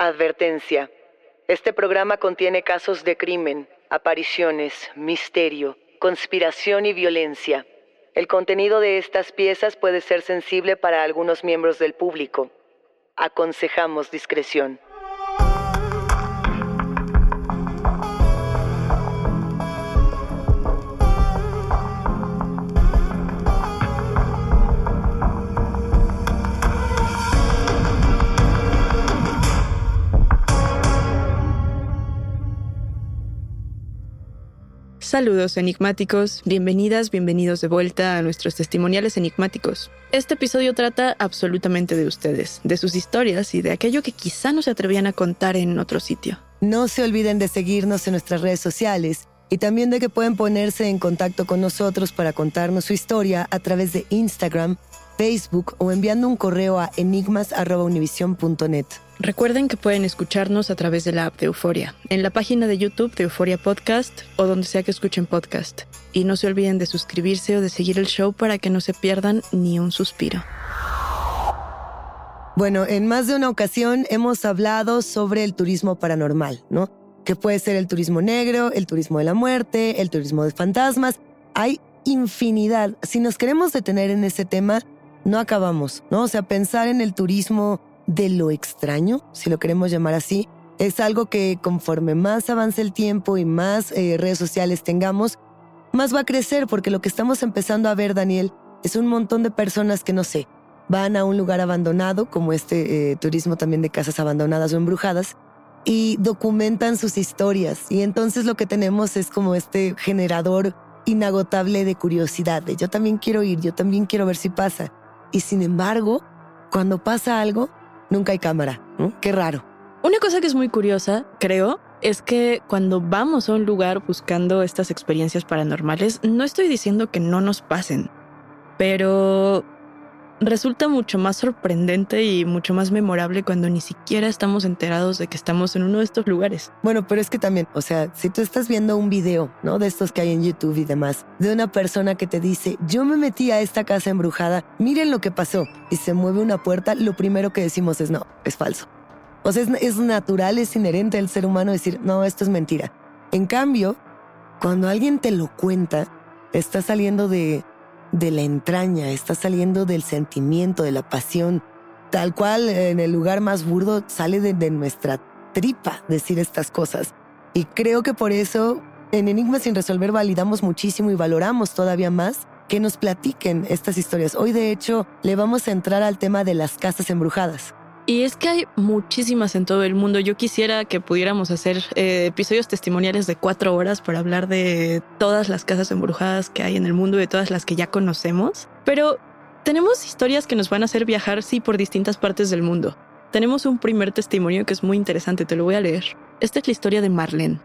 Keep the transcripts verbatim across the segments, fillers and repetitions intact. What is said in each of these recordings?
Advertencia. Este programa contiene casos de crimen, apariciones, misterio, conspiración y violencia. El contenido de estas piezas puede ser sensible para algunos miembros del público. Aconsejamos discreción. Saludos enigmáticos, bienvenidas, bienvenidos de vuelta a nuestros testimoniales enigmáticos. Este episodio trata absolutamente de ustedes, de sus historias y de aquello que quizá no se atrevían a contar en otro sitio. No se olviden de seguirnos en nuestras redes sociales y también de que pueden ponerse en contacto con nosotros para contarnos su historia a través de Instagram, Facebook o enviando un correo a enigmas arroba univision punto net. Recuerden que pueden escucharnos a través de la app de Euforia, en la página de YouTube de Euforia Podcast o donde sea que escuchen podcast. Y no se olviden de suscribirse o de seguir el show para que no se pierdan ni un suspiro. Bueno, en más de una ocasión hemos hablado sobre el turismo paranormal, ¿no? Que puede ser el turismo negro, el turismo de la muerte, el turismo de fantasmas. Hay infinidad. Si nos queremos detener en ese tema, no acabamos, ¿no? O sea, pensar en el turismo de lo extraño, si lo queremos llamar así, es algo que conforme más avance el tiempo y más eh, redes sociales tengamos, más va a crecer, porque lo que estamos empezando a ver, Daniel, es un montón de personas que, no sé, van a un lugar abandonado, como este eh, turismo también de casas abandonadas o embrujadas, y documentan sus historias. Y entonces lo que tenemos es como este generador inagotable de curiosidad, de yo también quiero ir, yo también quiero ver si pasa. Y sin embargo, cuando pasa algo, nunca hay cámara, ¿no? Qué raro. Una cosa que es muy curiosa, creo, es que cuando vamos a un lugar buscando estas experiencias paranormales, no estoy diciendo que no nos pasen, pero resulta mucho más sorprendente y mucho más memorable cuando ni siquiera estamos enterados de que estamos en uno de estos lugares. Bueno, pero es que también, o sea, si tú estás viendo un video, ¿no? De estos que hay en YouTube y demás, de una persona que te dice, yo me metí a esta casa embrujada, miren lo que pasó, y se mueve una puerta, lo primero que decimos es, no, es falso. O sea, es, es natural, es inherente al ser humano decir, no, esto es mentira. En cambio, cuando alguien te lo cuenta, está saliendo de... de la entraña, está saliendo del sentimiento, de la pasión, tal cual en el lugar más burdo sale de, de nuestra tripa decir estas cosas. Y creo que por eso en Enigmas sin resolver validamos muchísimo y valoramos todavía más que nos platiquen estas historias. Hoy de hecho le vamos a entrar al tema de las casas embrujadas. Y es que hay muchísimas en todo el mundo. Yo quisiera que pudiéramos hacer eh, episodios testimoniales de cuatro horas para hablar de todas las casas embrujadas que hay en el mundo y de todas las que ya conocemos. Pero tenemos historias que nos van a hacer viajar, sí, por distintas partes del mundo. Tenemos un primer testimonio que es muy interesante, te lo voy a leer. Esta es la historia de Marlene.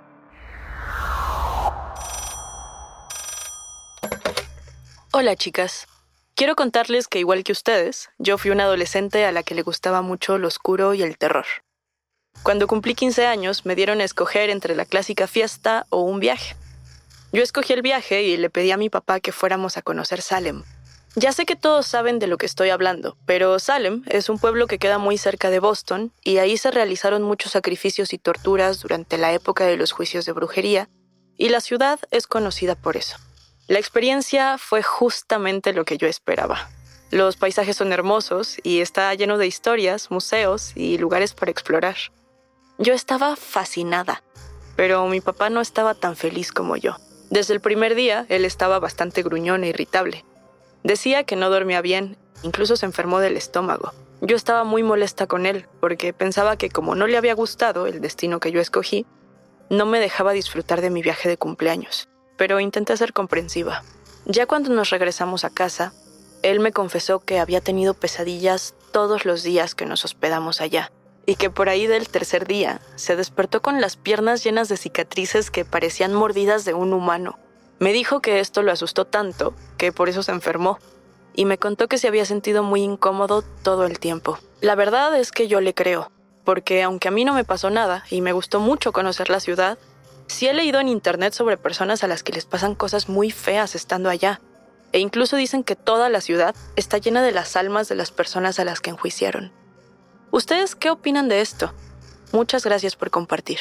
Hola, chicas. Quiero contarles que, igual que ustedes, yo fui una adolescente a la que le gustaba mucho lo oscuro y el terror. Cuando cumplí quince años, me dieron a escoger entre la clásica fiesta o un viaje. Yo escogí el viaje y le pedí a mi papá que fuéramos a conocer Salem. Ya sé que todos saben de lo que estoy hablando, pero Salem es un pueblo que queda muy cerca de Boston y ahí se realizaron muchos sacrificios y torturas durante la época de los juicios de brujería, y la ciudad es conocida por eso. La experiencia fue justamente lo que yo esperaba. Los paisajes son hermosos y está lleno de historias, museos y lugares para explorar. Yo estaba fascinada, pero mi papá no estaba tan feliz como yo. Desde el primer día, él estaba bastante gruñón e irritable. Decía que no dormía bien, incluso se enfermó del estómago. Yo estaba muy molesta con él, porque pensaba que como no le había gustado el destino que yo escogí, no me dejaba disfrutar de mi viaje de cumpleaños. Pero intenté ser comprensiva. Ya cuando nos regresamos a casa, él me confesó que había tenido pesadillas todos los días que nos hospedamos allá, y que por ahí del tercer día se despertó con las piernas llenas de cicatrices que parecían mordidas de un humano. Me dijo que esto lo asustó tanto que por eso se enfermó, y me contó que se había sentido muy incómodo todo el tiempo. La verdad es que yo le creo, porque aunque a mí no me pasó nada y me gustó mucho conocer la ciudad, sí he leído en internet sobre personas a las que les pasan cosas muy feas estando allá, e incluso dicen que toda la ciudad está llena de las almas de las personas a las que enjuiciaron. ¿Ustedes qué opinan de esto? Muchas gracias por compartir.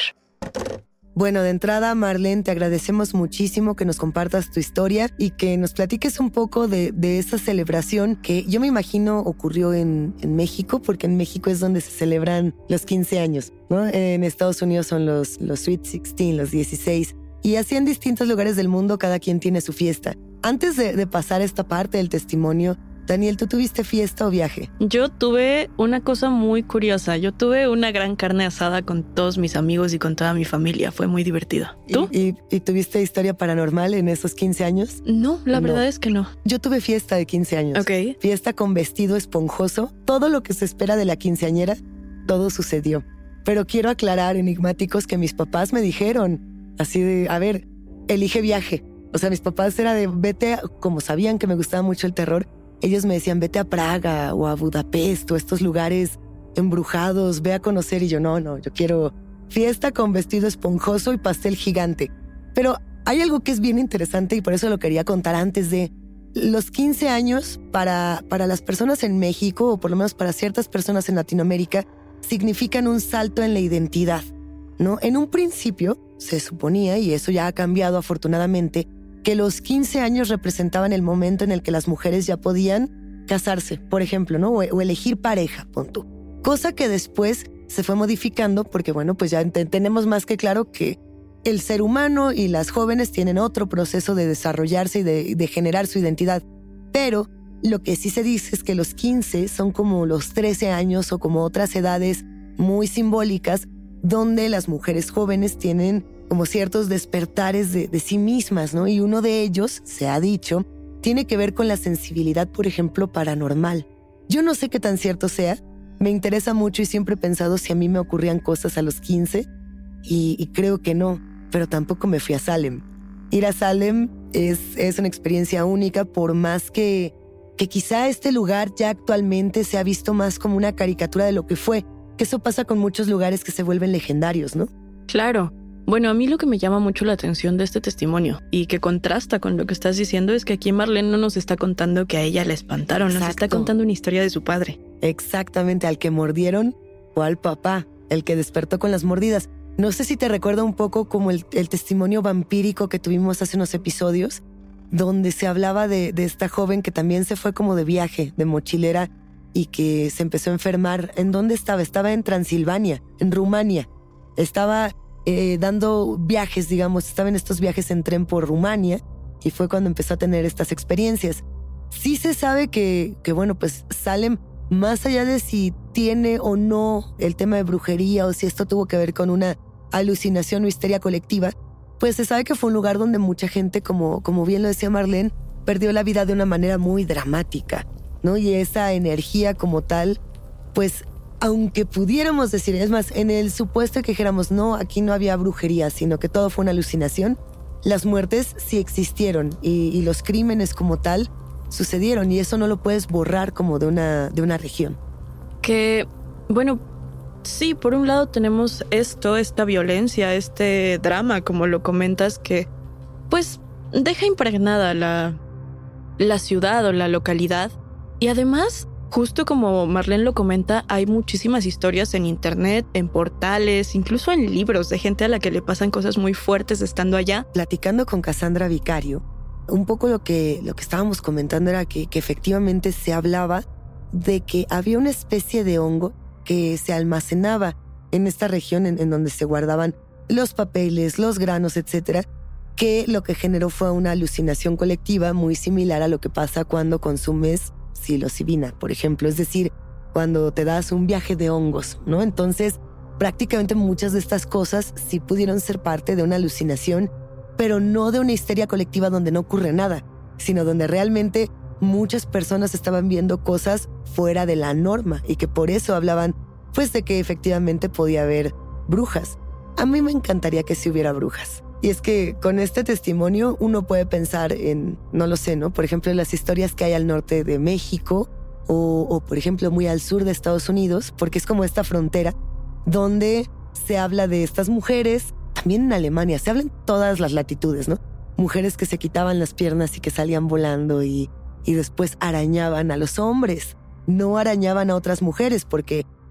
Bueno, de entrada, Marlene, te agradecemos muchísimo que nos compartas tu historia y que nos platiques un poco de, de esa celebración que yo me imagino ocurrió en, en México, porque en México es donde se celebran los quince años, ¿no? En Estados Unidos son los, los Sweet dieciséis, los dieciséis. Y así en distintos lugares del mundo cada quien tiene su fiesta. Antes de, de pasar esta parte del testimonio, Daniel, ¿tú tuviste fiesta o viaje? Yo tuve una cosa muy curiosa. Yo tuve una gran carne asada con todos mis amigos y con toda mi familia. Fue muy divertido. ¿Tú? ¿Y, y, y tuviste historia paranormal en esos quince años? No, la verdad No. es que no. Yo tuve fiesta de quince años. Ok. Fiesta con vestido esponjoso. Todo lo que se espera de la quinceañera, todo sucedió. Pero quiero aclarar, enigmáticos, que mis papás me dijeron así de, a ver, elige viaje. O sea, mis papás era de, vete, a, como sabían que me gustaba mucho el terror, ellos me decían, vete a Praga o a Budapest o estos lugares embrujados, ve a conocer. Y yo, no, no, yo quiero fiesta con vestido esponjoso y pastel gigante. Pero hay algo que es bien interesante y por eso lo quería contar antes de los quince años para, para las personas en México, o por lo menos para ciertas personas en Latinoamérica, significan un salto en la identidad, ¿no? En un principio se suponía, y eso ya ha cambiado afortunadamente, que los quince años representaban el momento en el que las mujeres ya podían casarse, por ejemplo, ¿no? O, o elegir pareja, pon tú. Cosa que después se fue modificando porque, bueno, pues ya ent- tenemos más que claro que el ser humano y las jóvenes tienen otro proceso de desarrollarse y de, de generar su identidad. Pero lo que sí se dice es que los quince son como los trece años o como otras edades muy simbólicas donde las mujeres jóvenes tienen como ciertos despertares de, de sí mismas, ¿no? Y uno de ellos, se ha dicho, tiene que ver con la sensibilidad, por ejemplo, paranormal. Yo no sé qué tan cierto sea, me interesa mucho y siempre he pensado si a mí me ocurrían cosas a los quince y, y creo que no, pero tampoco me fui a Salem. Ir a Salem es, es una experiencia única, por más que, que quizá este lugar ya actualmente se ha visto más como una caricatura de lo que fue, que eso pasa con muchos lugares que se vuelven legendarios, ¿no? Claro. Bueno, a mí lo que me llama mucho la atención de este testimonio y que contrasta con lo que estás diciendo es que aquí Marlene no nos está contando que a ella la espantaron, Exacto. nos está contando una historia de su padre. Exactamente, al que mordieron o al papá, el que despertó con las mordidas. No sé si te recuerda un poco como el, el testimonio vampírico que tuvimos hace unos episodios, donde se hablaba de, de esta joven que también se fue como de viaje, de mochilera, y que se empezó a enfermar. ¿En dónde estaba? Estaba en Transilvania, en Rumania. Estaba eh, dando viajes, digamos, estaba en estos viajes en tren por Rumania y fue cuando empezó a tener estas experiencias. Sí se sabe que, que bueno, pues Salem, más allá de si tiene o no el tema de brujería o si esto tuvo que ver con una alucinación o histeria colectiva, pues se sabe que fue un lugar donde mucha gente, como, como bien lo decía Marlene, perdió la vida de una manera muy dramática, ¿no? Y esa energía como tal, pues aunque pudiéramos decir, es más, en el supuesto que dijéramos, no, aquí no había brujería, sino que todo fue una alucinación, las muertes sí existieron y, y los crímenes como tal sucedieron y eso no lo puedes borrar como de una, de una región. Que, bueno, sí, por un lado tenemos esto, esta violencia, este drama, como lo comentas, que pues deja impregnada la, la ciudad o la localidad. Y además, justo como Marlene lo comenta, hay muchísimas historias en internet, en portales, incluso en libros de gente a la que le pasan cosas muy fuertes estando allá. Platicando con Cassandra Vicario, un poco lo que, lo que estábamos comentando era que, que efectivamente se hablaba de que había una especie de hongo que se almacenaba en esta región en, en donde se guardaban los papeles, los granos, etcétera, que lo que generó fue una alucinación colectiva muy similar a lo que pasa cuando consumes psilocibina, por ejemplo, es decir, cuando te das un viaje de hongos, ¿no? Entonces, prácticamente muchas de estas cosas sí pudieron ser parte de una alucinación, pero no de una histeria colectiva donde no ocurre nada, sino donde realmente muchas personas estaban viendo cosas fuera de la norma y que por eso hablaban, pues, de que efectivamente podía haber brujas. A mí me encantaría que sí hubiera brujas. Y es que con este testimonio uno puede pensar en, no lo sé, ¿no? Por ejemplo, las historias que hay al norte de México o, o, por ejemplo, muy al sur de Estados Unidos, porque es como esta frontera donde se habla de estas mujeres. También en Alemania, se habla en todas las latitudes, ¿no? Mujeres que se quitaban las piernas y que salían volando y, y después arañaban a los hombres. No arañaban a otras mujeres porque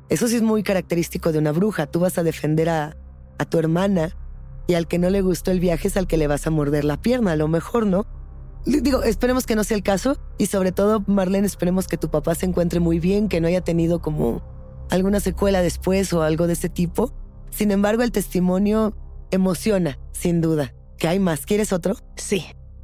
Eso sí es muy característico de una bruja. Tú vas a defender a, a tu hermana y al que no le gustó el viaje es al que le vas a morder la pierna, a lo mejor, ¿no? Digo, esperemos que no sea el caso y sobre todo, Marlene, esperemos que tu papá se encuentre muy bien, que no haya tenido como alguna secuela después o algo de ese tipo. Sin embargo, el testimonio emociona, sin duda. ¿Qué hay más? ¿Quieres otro? Sí.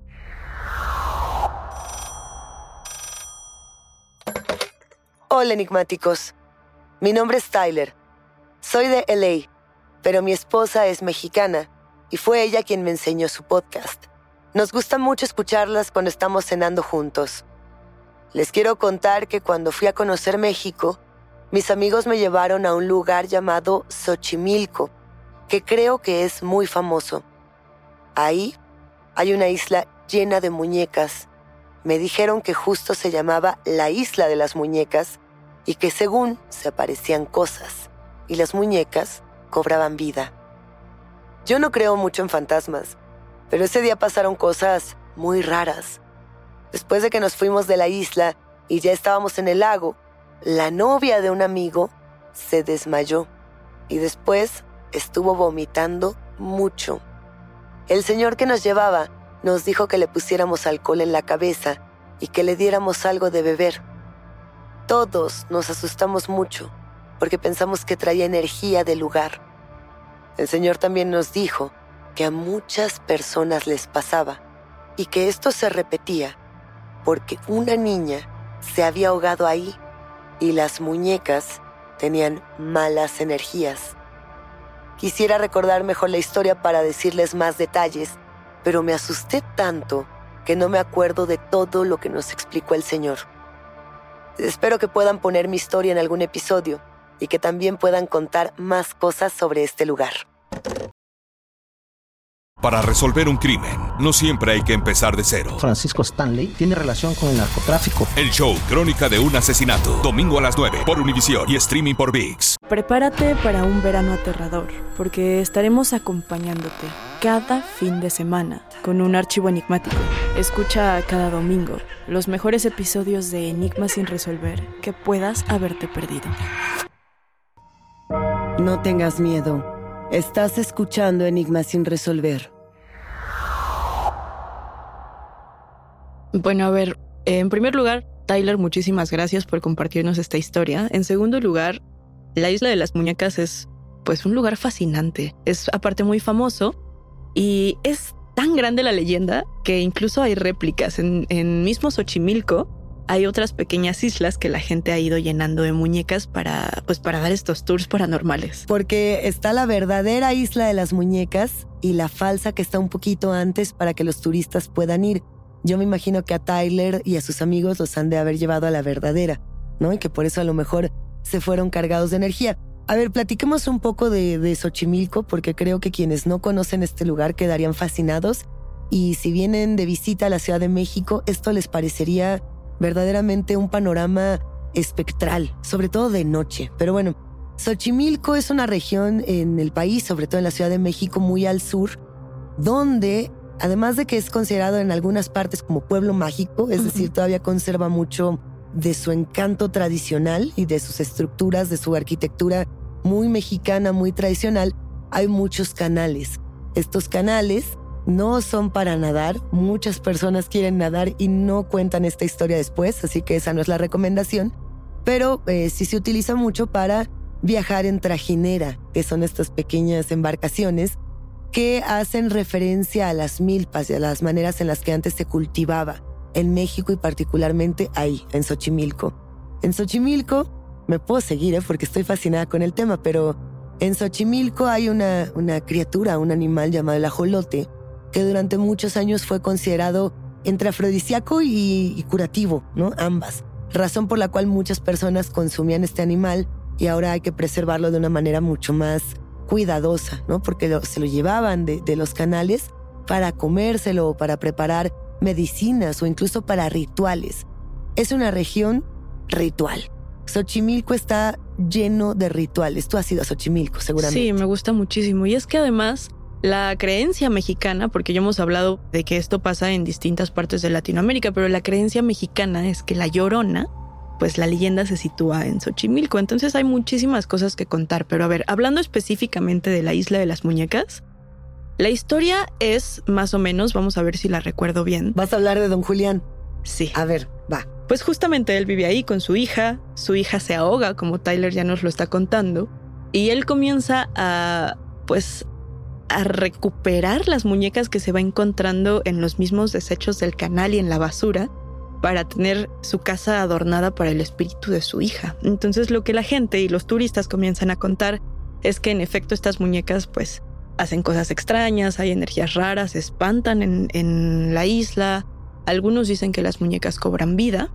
Hola, enigmáticos. Mi nombre es Tyler. Soy de L A, pero mi esposa es mexicana y fue ella quien me enseñó su podcast. Nos gusta mucho escucharlas cuando estamos cenando juntos. Les quiero contar que cuando fui a conocer México, mis amigos me llevaron a un lugar llamado Xochimilco, que creo que es muy famoso. Ahí hay una isla llena de muñecas. Me dijeron que justo se llamaba la Isla de las Muñecas y que según se aparecían cosas y las muñecas cobraban vida. Yo no creo mucho en fantasmas, pero ese día pasaron cosas muy raras. Después de que nos fuimos de la isla y ya estábamos en el lago, la novia de un amigo se desmayó y después estuvo vomitando mucho. El señor que nos llevaba nos dijo que le pusiéramos alcohol en la cabeza y que le diéramos algo de beber. Todos nos asustamos mucho porque pensamos que traía energía del lugar. El señor también nos dijo que a muchas personas les pasaba y que esto se repetía porque una niña se había ahogado ahí y las muñecas tenían malas energías. Quisiera recordar mejor la historia para decirles más detalles, pero me asusté tanto que no me acuerdo de todo lo que nos explicó el señor. Espero que puedan poner mi historia en algún episodio y que también puedan contar más cosas sobre este lugar. Para resolver un crimen, no siempre hay que empezar de cero. Francisco Stanley tiene relación con el narcotráfico. El show Crónica de un asesinato, domingo a las nueve por Univisión y streaming por ViX. Prepárate para un verano aterrador, porque estaremos acompañándote cada fin de semana con un archivo enigmático. Escucha cada domingo los mejores episodios de Enigmas sin resolver que puedas haberte perdido. No tengas miedo. Estás escuchando Enigmas sin resolver. Bueno, a ver, en primer lugar, Tyler, muchísimas gracias por compartirnos esta historia. En segundo lugar, la Isla de las Muñecas es, pues, un lugar fascinante. Es, aparte, muy famoso y es tan grande la leyenda que incluso hay réplicas. En, en mismo Xochimilco hay otras pequeñas islas que la gente ha ido llenando de muñecas para, pues, para dar estos tours paranormales. Porque está la verdadera Isla de las Muñecas y la falsa que está un poquito antes para que los turistas puedan ir. Yo me imagino que a Tyler y a sus amigos los han de haber llevado a la verdadera, ¿no? Y que por eso a lo mejor se fueron cargados de energía. A ver, platiquemos un poco de, de Xochimilco, porque creo que quienes no conocen este lugar quedarían fascinados. Y si vienen de visita a la Ciudad de México, esto les parecería verdaderamente un panorama espectral, sobre todo de noche. Pero bueno, Xochimilco es una región en el país, sobre todo en la Ciudad de México, muy al sur, donde, además de que es considerado en algunas partes como pueblo mágico, es decir, todavía conserva mucho de su encanto tradicional y de sus estructuras, de su arquitectura muy mexicana, muy tradicional, hay muchos canales. Estos canales no son para nadar, muchas personas quieren nadar y no cuentan esta historia después, así que esa no es la recomendación, pero eh, sí se utiliza mucho para viajar en trajinera, que son estas pequeñas embarcaciones que hacen referencia a las milpas y a las maneras en las que antes se cultivaba en México y particularmente ahí, en Xochimilco. En Xochimilco, me puedo seguir, ¿eh? porque estoy fascinada con el tema, pero en Xochimilco hay una, una criatura, un animal llamado el ajolote, que durante muchos años fue considerado entre afrodisíaco y, y curativo, ¿no? Ambas. Razón por la cual muchas personas consumían este animal y ahora hay que preservarlo de una manera mucho más cuidadosa, ¿no? Porque lo, se lo llevaban de, de los canales para comérselo o para preparar medicinas o incluso para rituales. Es una región ritual. Xochimilco está lleno de rituales. Tú has ido a Xochimilco, seguramente. Sí, me gusta muchísimo. Y es que además la creencia mexicana, porque ya hemos hablado de que esto pasa en distintas partes de Latinoamérica, pero la creencia mexicana es que la Llorona pues la leyenda se sitúa en Xochimilco. Entonces hay muchísimas cosas que contar. Pero a ver, hablando específicamente de la Isla de las Muñecas, la historia es más o menos, vamos a ver si la recuerdo bien. ¿Vas a hablar de don Julián? Sí. A ver, va. Pues justamente él vive ahí con su hija. Su hija se ahoga, como Tyler ya nos lo está contando. Y él comienza a, pues, a recuperar las muñecas que se va encontrando en los mismos desechos del canal y en la basura para tener su casa adornada para el espíritu de su hija. Entonces lo que la gente y los turistas comienzan a contar es que en efecto estas muñecas pues hacen cosas extrañas, hay energías raras, se espantan en, en la isla. Algunos dicen que las muñecas cobran vida.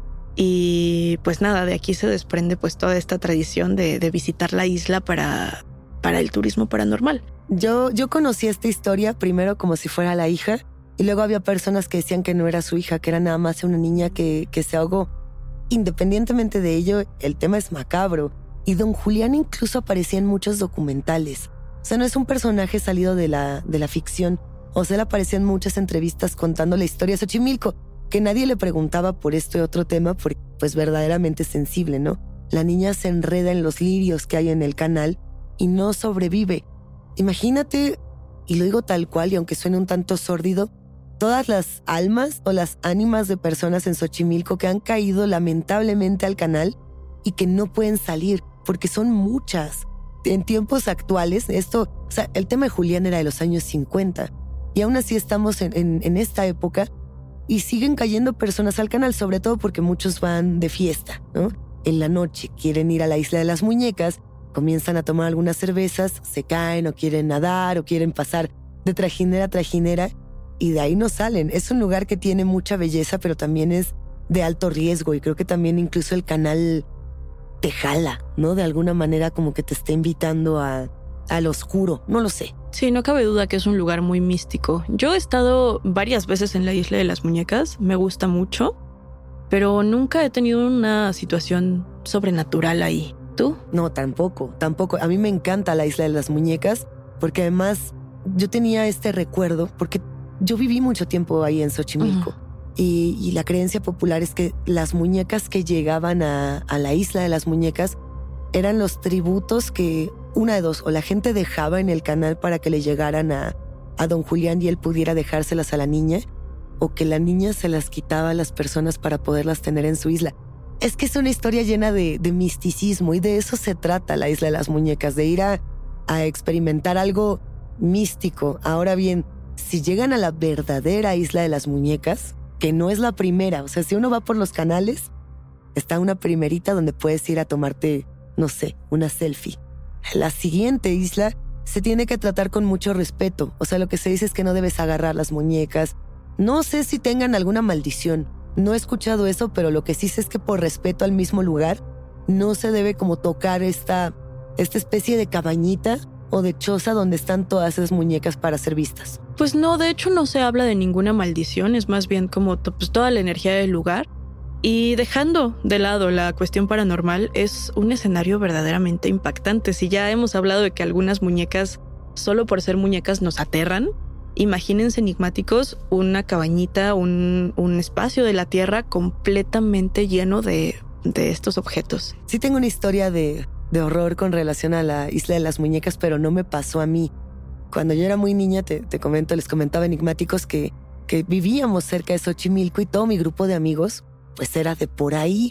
Y pues nada, de aquí se desprende pues toda esta tradición de, de visitar la isla para, para el turismo paranormal. Yo, yo conocí esta historia primero como si fuera la hija, y luego había personas que decían que no era su hija, que era nada más una niña que, que se ahogó. Independientemente de ello, el tema es macabro. Y don Julián incluso aparecía en muchos documentales. O sea, no es un personaje salido de la, de la ficción. O sea, él aparecía en muchas entrevistas contando la historia de Xochimilco, que nadie le preguntaba por esto y otro tema, porque pues verdaderamente es sensible, ¿no? La niña se enreda en los lirios que hay en el canal y no sobrevive. Imagínate, y lo digo tal cual, y aunque suene un tanto sórdido, todas las almas o las ánimas de personas en Xochimilco que han caído lamentablemente al canal y que no pueden salir, porque son muchas. En tiempos actuales, esto, o sea, el tema de Julián era de los años cincuenta, y aún así estamos en, en, en esta época y siguen cayendo personas al canal, sobre todo porque muchos van de fiesta, ¿no? En la noche quieren ir a la Isla de las Muñecas, comienzan a tomar algunas cervezas, se caen o quieren nadar o quieren pasar de trajinera a trajinera y de ahí no salen. Es un lugar que tiene mucha belleza, pero también es de alto riesgo, y creo que también incluso el canal te jala, ¿no? De alguna manera como que te está invitando a, al oscuro, no lo sé. Sí, no cabe duda que es un lugar muy místico. Yo he estado varias veces en la Isla de las Muñecas, me gusta mucho, pero nunca he tenido una situación sobrenatural ahí. ¿Tú? No, tampoco, tampoco. A mí me encanta la Isla de las Muñecas, porque además yo tenía este recuerdo, porque yo viví mucho tiempo ahí en Xochimilco. Uh-huh. Y, y la creencia popular es que las muñecas que llegaban a, a la Isla de las Muñecas eran los tributos que, una de dos, o la gente dejaba en el canal para que le llegaran a, a don Julián y él pudiera dejárselas a la niña, o que la niña se las quitaba a las personas para poderlas tener en su isla. Es que es una historia llena de, de misticismo, y de eso se trata la Isla de las Muñecas, de ir a, a experimentar algo místico. Ahora bien, si llegan a la verdadera Isla de las Muñecas, que no es la primera, o sea, si uno va por los canales, está una primerita donde puedes ir a tomarte, no sé, una selfie. La siguiente isla se tiene que tratar con mucho respeto. O sea, lo que se dice es que no debes agarrar las muñecas. No sé si tengan alguna maldición. No he escuchado eso, pero lo que sí sé es que por respeto al mismo lugar, no se debe como tocar esta, esta especie de cabañita o de choza donde están todas esas muñecas para ser vistas. Pues no, de hecho no se habla de ninguna maldición, es más bien como pues, toda la energía del lugar. Y dejando de lado la cuestión paranormal, es un escenario verdaderamente impactante. Si ya hemos hablado de que algunas muñecas, solo por ser muñecas, nos aterran, imagínense enigmáticos una cabañita, un, un espacio de la tierra completamente lleno de, de estos objetos. Sí tengo una historia de, de horror con relación a la Isla de las Muñecas, pero no me pasó a mí. Cuando yo era muy niña, te, te comento, les comentaba enigmáticos que, que vivíamos cerca de Xochimilco, y todo mi grupo de amigos pues era de por ahí,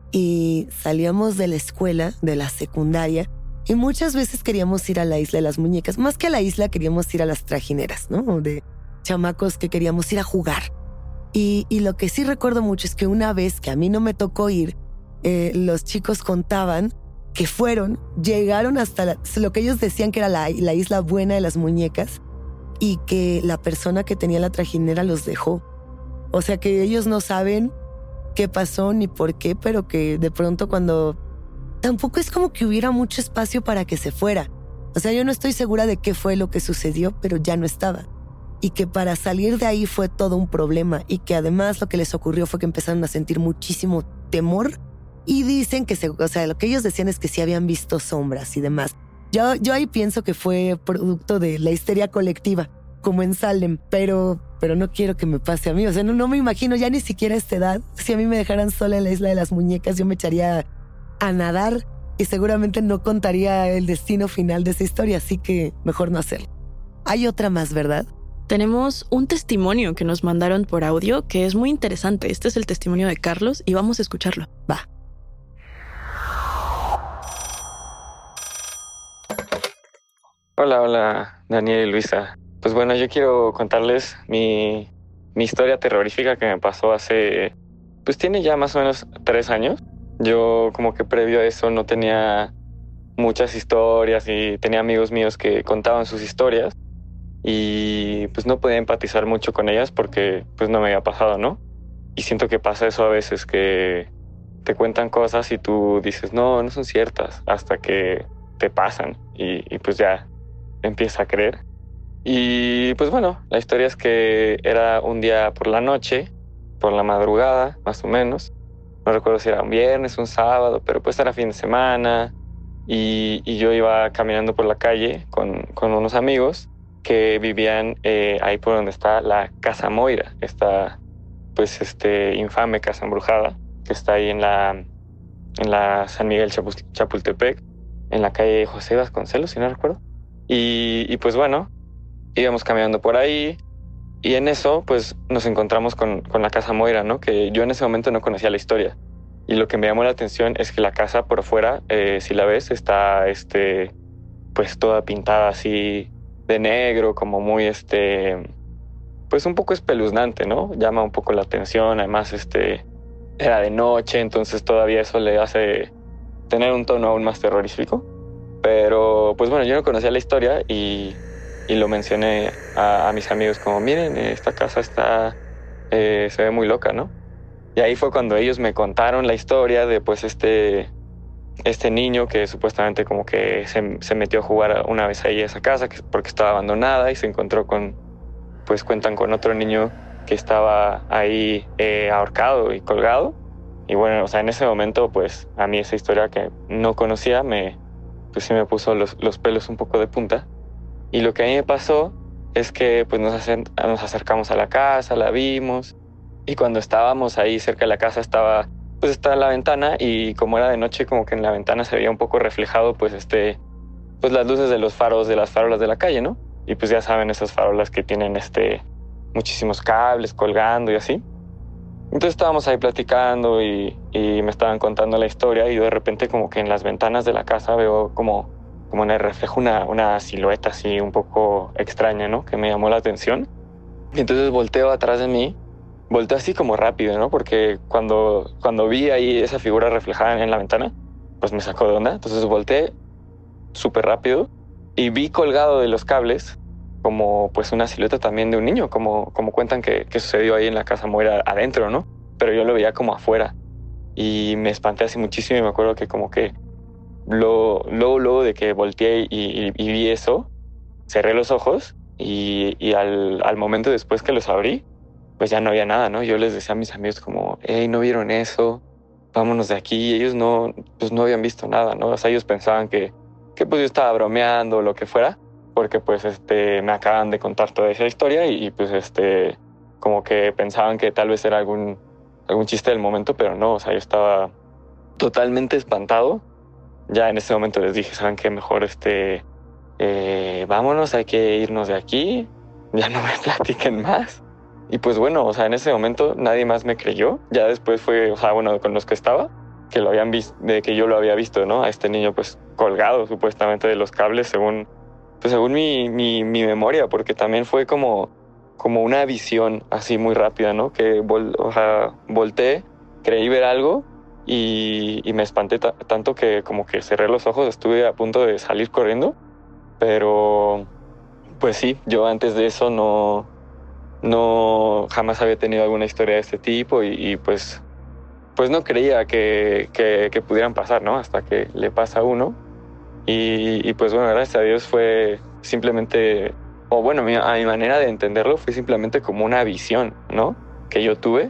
y salíamos de la escuela, de la secundaria, y muchas veces queríamos ir a la Isla de las Muñecas. Más que a la isla, queríamos ir a las trajineras, ¿no? De chamacos que queríamos ir a jugar. Y, y lo que sí recuerdo mucho es que una vez que a mí no me tocó ir, eh, los chicos contaban que fueron, llegaron hasta la, lo que ellos decían que era la, la isla buena de las muñecas, y que la persona que tenía la trajinera los dejó. O sea que ellos no saben qué pasó ni por qué, pero que de pronto cuando... Tampoco es como que hubiera mucho espacio para que se fuera. O sea, yo no estoy segura de qué fue lo que sucedió, pero ya no estaba. Y que para salir de ahí fue todo un problema, y que además lo que les ocurrió fue que empezaron a sentir muchísimo temor, y dicen que, se, o sea, lo que ellos decían es que sí habían visto sombras y demás. Yo, yo ahí pienso que fue producto de la histeria colectiva, como en Salem, pero pero no quiero que me pase a mí. O sea, no, no me imagino ya ni siquiera a esta edad. Si a mí me dejaran sola en la isla de las muñecas, yo me echaría a nadar y seguramente no contaría el destino final de esa historia, así que mejor no hacerlo. Hay otra más, ¿verdad? Tenemos un testimonio que nos mandaron por audio que es muy interesante. Este es el testimonio de Carlos y vamos a escucharlo. Va. Hola, hola, Daniel y Luisa. Pues bueno, yo quiero contarles mi, mi historia terrorífica que me pasó hace... Pues tiene ya más o menos tres años. Yo como que previo a eso no tenía muchas historias y tenía amigos míos que contaban sus historias y pues no podía empatizar mucho con ellas porque pues no me había pasado, ¿no? Y siento que pasa eso a veces, que te cuentan cosas y tú dices, no, no son ciertas, hasta que te pasan y, y pues ya empieza a creer. Y pues bueno, la historia es que era un día por la noche, por la madrugada, más o menos. No recuerdo si era un viernes, un sábado, pero pues era fin de semana. Y, y yo iba caminando por la calle con, con unos amigos que vivían eh, ahí por donde está la Casa Moira, esta pues este infame casa embrujada que está ahí en la, en la San Miguel Chapultepec, en la calle José Vasconcelos, si no recuerdo. Y, y pues bueno, íbamos caminando por ahí y en eso pues nos encontramos con, con la Casa Moira, ¿no? Que yo en ese momento no conocía la historia. Y lo que me llamó la atención es que la casa por fuera, eh, si la ves, está este, pues toda pintada así de negro, como muy, este, pues un poco espeluznante, ¿no? Llama un poco la atención. Además, este, era de noche, entonces todavía eso le hace tener un tono aún más terrorífico. Pero, pues bueno, yo no conocía la historia y, y lo mencioné a, a mis amigos como, miren, esta casa está, eh, se ve muy loca, ¿no? Y ahí fue cuando ellos me contaron la historia de pues este, este niño que supuestamente como que se, se metió a jugar una vez ahí a esa casa porque estaba abandonada y se encontró con, pues cuentan con otro niño que estaba ahí eh, ahorcado y colgado. Y bueno, o sea, en ese momento pues a mí esa historia que no conocía me, pues sí me puso los, los pelos un poco de punta. Y lo que a mí me pasó es que pues nos, acer nos acercamos a la casa, la vimos. Y cuando estábamos ahí cerca de la casa estaba, pues estaba la ventana y como era de noche como que en la ventana se veía un poco reflejado pues este, pues las luces de los faros de las farolas de la calle, ¿no? Y pues ya saben esas farolas que tienen este, muchísimos cables colgando y así. Entonces estábamos ahí platicando y, y me estaban contando la historia y de repente como que en las ventanas de la casa veo como, como en el reflejo una, una silueta así un poco extraña, ¿no? Que me llamó la atención. Y entonces volteo atrás de mí. Volteé así como rápido, ¿no? Porque cuando, cuando vi ahí esa figura reflejada en la ventana, pues me sacó de onda. Entonces volteé súper rápido y vi colgado de los cables como pues una silueta también de un niño, como, como cuentan que, que sucedió ahí en la Casa Moira adentro, ¿no? Pero yo lo veía como afuera y me espanté así muchísimo y me acuerdo que como que luego, luego, luego de que volteé y, y, y vi eso, cerré los ojos y, y al, al momento después que los abrí, pues ya no había nada, ¿no? Yo les decía a mis amigos como, hey, ¿no vieron eso? Vámonos de aquí. Y ellos no, pues no habían visto nada, ¿no? O sea, ellos pensaban que, que pues yo estaba bromeando o lo que fuera, porque pues este, me acaban de contar toda esa historia y, y pues este, como que pensaban que tal vez era algún, algún chiste del momento, pero no, o sea, yo estaba totalmente espantado. Ya en ese momento les dije, ¿saben qué? Mejor este, eh, vámonos, hay que irnos de aquí, ya no me platiquen más. Y pues bueno, o sea, en ese momento nadie más me creyó. Ya después fue, o sea, bueno, con los que estaba, que lo habían visto, de que yo lo había visto, ¿no? A este niño pues colgado supuestamente de los cables según, pues según mi, mi, mi memoria, porque también fue como, como una visión así muy rápida, ¿no? Que vol, o sea, volteé, creí ver algo y, y me espanté tanto que como que cerré los ojos, estuve a punto de salir corriendo, pero pues sí, yo antes de eso no... No, jamás había tenido alguna historia de este tipo y, y pues, pues no creía que, que, que pudieran pasar, ¿no? Hasta que le pasa a uno. Y, y pues bueno, gracias a Dios fue simplemente, o bueno, mi, a mi manera de entenderlo fue simplemente como una visión, ¿no? Que yo tuve.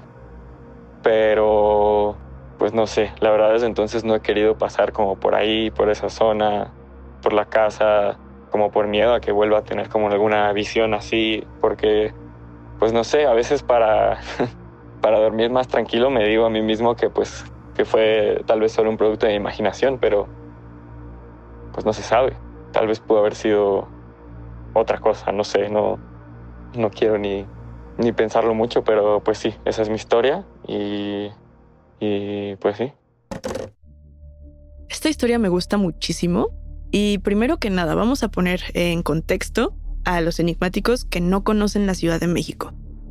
Pero, pues no sé, la verdad desde entonces no he querido pasar como por ahí, por esa zona, por la casa, como por miedo a que vuelva a tener como alguna visión así, porque... pues no sé, a veces para, para dormir más tranquilo me digo a mí mismo que pues que fue tal vez solo un producto de mi imaginación, pero pues no se sabe. Tal vez pudo haber sido otra cosa, no sé, no, no quiero ni, ni pensarlo mucho, pero pues sí, esa es mi historia y, y pues sí. Esta historia me gusta muchísimo y primero que nada vamos a poner en contexto a los enigmáticos que no conocen la Ciudad de México.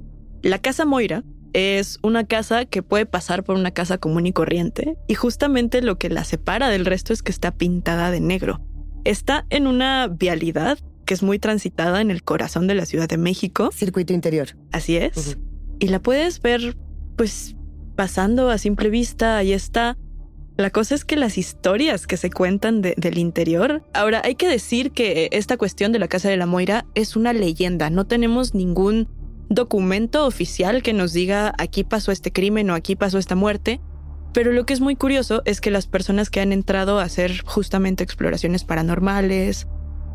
La Casa Moira es una casa que puede pasar por una casa común y corriente y justamente lo que la separa del resto es que está pintada de negro. Está en una vialidad que es muy transitada en el corazón de la Ciudad de México. Circuito interior. Así es. Uh-huh. Y la puedes ver, pues, pasando a simple vista, ahí está. La cosa es que las historias que se cuentan de, del interior... Ahora, hay que decir que esta cuestión de la Casa de la Moira es una leyenda. No tenemos ningún documento oficial que nos diga aquí pasó este crimen o aquí pasó esta muerte. Pero lo que es muy curioso es que las personas que han entrado a hacer justamente exploraciones paranormales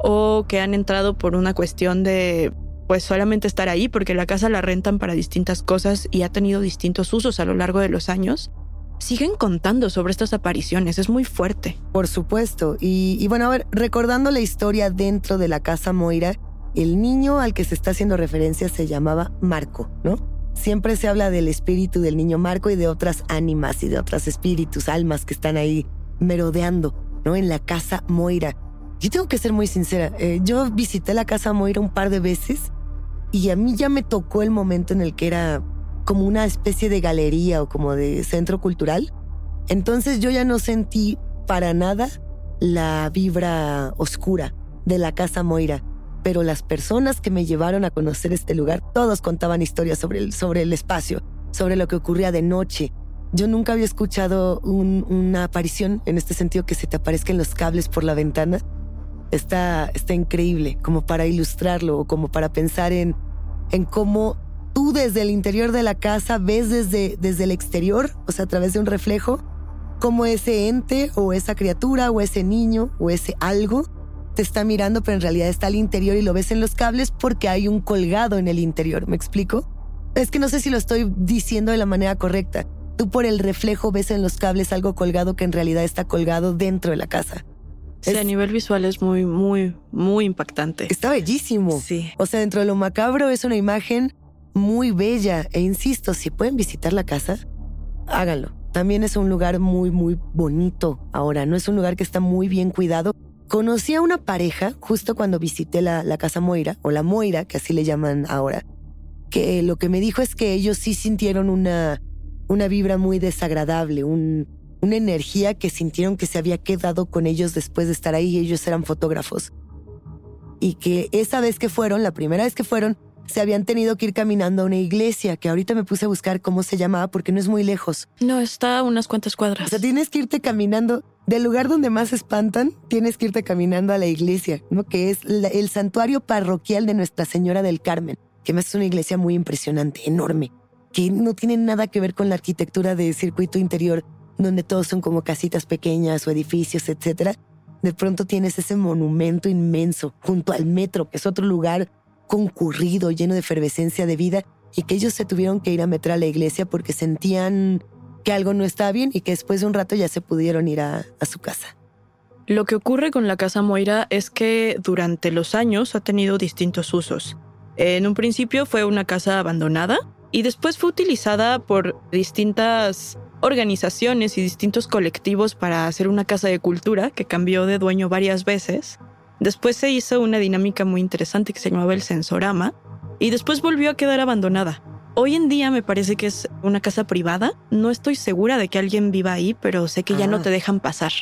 o que han entrado por una cuestión de pues solamente estar ahí porque la casa la rentan para distintas cosas y ha tenido distintos usos a lo largo de los años, siguen contando sobre estas apariciones. Es muy fuerte. Por supuesto. Y, y bueno, a ver, recordando la historia dentro de la Casa Moira, el niño al que se está haciendo referencia se llamaba Marco, ¿no? Siempre se habla del espíritu del niño Marco y de otras ánimas y de otros espíritus, almas que están ahí merodeando, ¿no? En la Casa Moira. Yo tengo que ser muy sincera. Eh, yo visité la Casa Moira un par de veces y a mí ya me tocó el momento en el que era como una especie de galería o como de centro cultural. Entonces yo ya no sentí para nada la vibra oscura de la Casa Moira. Pero las personas que me llevaron a conocer este lugar, todos contaban historias sobre el, sobre el espacio, sobre lo que ocurría de noche. Yo nunca había escuchado un, una aparición en este sentido, que se te aparezcan los cables por la ventana. Está, está increíble, como para ilustrarlo o como para pensar en, en cómo tú desde el interior de la casa ves desde, desde el exterior, o sea, a través de un reflejo, cómo ese ente o esa criatura o ese niño o ese algo te está mirando, pero en realidad está al interior y lo ves en los cables porque hay un colgado en el interior. ¿Me explico? Es que no sé si lo estoy diciendo de la manera correcta. Tú por el reflejo ves en los cables algo colgado que en realidad está colgado dentro de la casa. Sí, es, a nivel visual es muy, muy, muy impactante. Está bellísimo. Sí. O sea, dentro de lo macabro es una imagen muy bella. E insisto, si pueden visitar la casa, háganlo. También es un lugar muy, muy bonito ahora. No es un lugar que está muy bien cuidado. Conocí a una pareja justo cuando visité la, la Casa Moira, o la Moira, que así le llaman ahora, que lo que me dijo es que ellos sí sintieron una, una vibra muy desagradable, un, una energía que sintieron que se había quedado con ellos después de estar ahí. Ellos eran fotógrafos. Y que esa vez que fueron, la primera vez que fueron, se habían tenido que ir caminando a una iglesia, que ahorita me puse a buscar cómo se llamaba porque no es muy lejos. No, está a unas cuantas cuadras. O sea, tienes que irte caminando. Del lugar donde más espantan, tienes que irte caminando a la iglesia, ¿no? Que es la, el santuario parroquial de Nuestra Señora del Carmen, que es una iglesia muy impresionante, enorme, que no tiene nada que ver con la arquitectura de circuito interior, donde todos son como casitas pequeñas o edificios, etcétera. De pronto tienes ese monumento inmenso junto al metro, que es otro lugar concurrido, lleno de efervescencia de vida, y que ellos se tuvieron que ir a meter a la iglesia porque sentían que algo no estaba bien y que después de un rato ya se pudieron ir a, a su casa. Lo que ocurre con la Casa Moira es que durante los años ha tenido distintos usos. En un principio fue una casa abandonada y después fue utilizada por distintas organizaciones y distintos colectivos para hacer una casa de cultura que cambió de dueño varias veces. Después se hizo una dinámica muy interesante que se llamaba el Sensorama y después volvió a quedar abandonada. Hoy en día me parece que es una casa privada. No estoy segura de que alguien viva ahí, pero sé que ya ah. no te dejan pasar.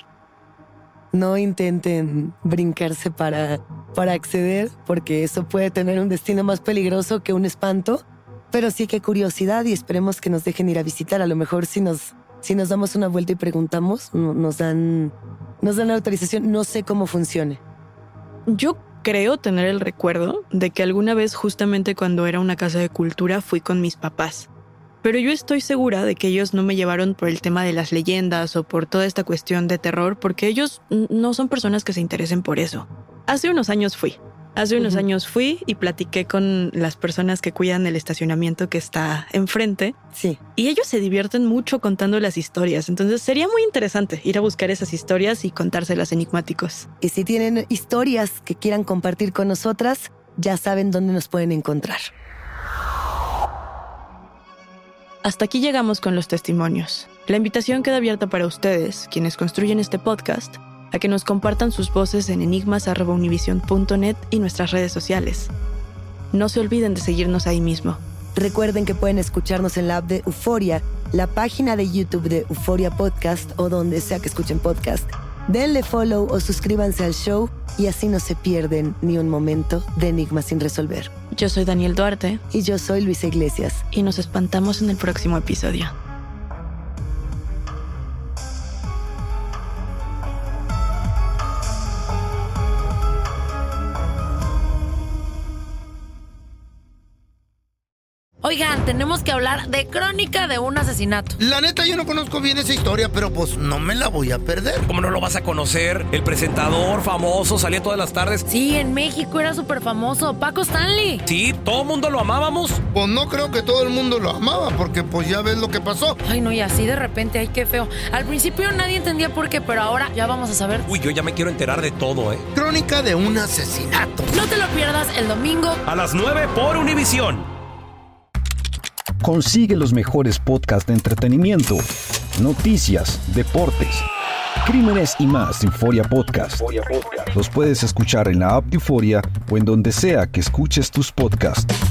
No intenten brincarse para, para acceder, porque eso puede tener un destino más peligroso que un espanto. Pero sí que curiosidad y esperemos que nos dejen ir a visitar. A lo mejor si nos, si nos damos una vuelta y preguntamos, nos dan, nos dan la autorización. No sé cómo funcione. Yo creo tener el recuerdo de que alguna vez, justamente cuando era una casa de cultura, fui con mis papás. Pero yo estoy segura de que ellos no me llevaron por el tema de las leyendas o por toda esta cuestión de terror, porque ellos no son personas que se interesen por eso. Hace unos años fui. Hace unos uh-huh. años fui y platiqué con las personas que cuidan el estacionamiento que está enfrente. Sí. Y ellos se divierten mucho contando las historias. Entonces sería muy interesante ir a buscar esas historias y contárselas enigmáticos. Y si tienen historias que quieran compartir con nosotras, ya saben dónde nos pueden encontrar. Hasta aquí llegamos con los testimonios. La invitación queda abierta para ustedes, quienes construyen este podcast, a que nos compartan sus voces en enigmas arroba univision punto net y nuestras redes sociales. No se olviden de seguirnos ahí mismo. Recuerden que pueden escucharnos en la app de Euforia, la página de YouTube de Euforia Podcast o donde sea que escuchen podcast. Denle follow o suscríbanse al show y así no se pierden ni un momento de Enigmas sin resolver. Yo soy Daniel Duarte. Y yo soy Luisa Iglesias. Y nos espantamos en el próximo episodio. Oigan, tenemos que hablar de Crónica de un asesinato. La neta, yo no conozco bien esa historia, pero pues no me la voy a perder. ¿Cómo no lo vas a conocer? El presentador famoso salía todas las tardes. Sí, en México era súper famoso, Paco Stanley. Sí, todo el mundo lo amábamos. Pues no creo que todo el mundo lo amaba, porque pues ya ves lo que pasó. Ay, no, y así de repente, ay, qué feo. Al principio nadie entendía por qué, pero ahora ya vamos a saber. Uy, yo ya me quiero enterar de todo, ¿eh? Crónica de un asesinato. No te lo pierdas el domingo a las nueve por Univisión. Consigue los mejores podcasts de entretenimiento, noticias, deportes, crímenes y más de Euforia Podcast. Los puedes escuchar en la app de Euforia o en donde sea que escuches tus podcasts.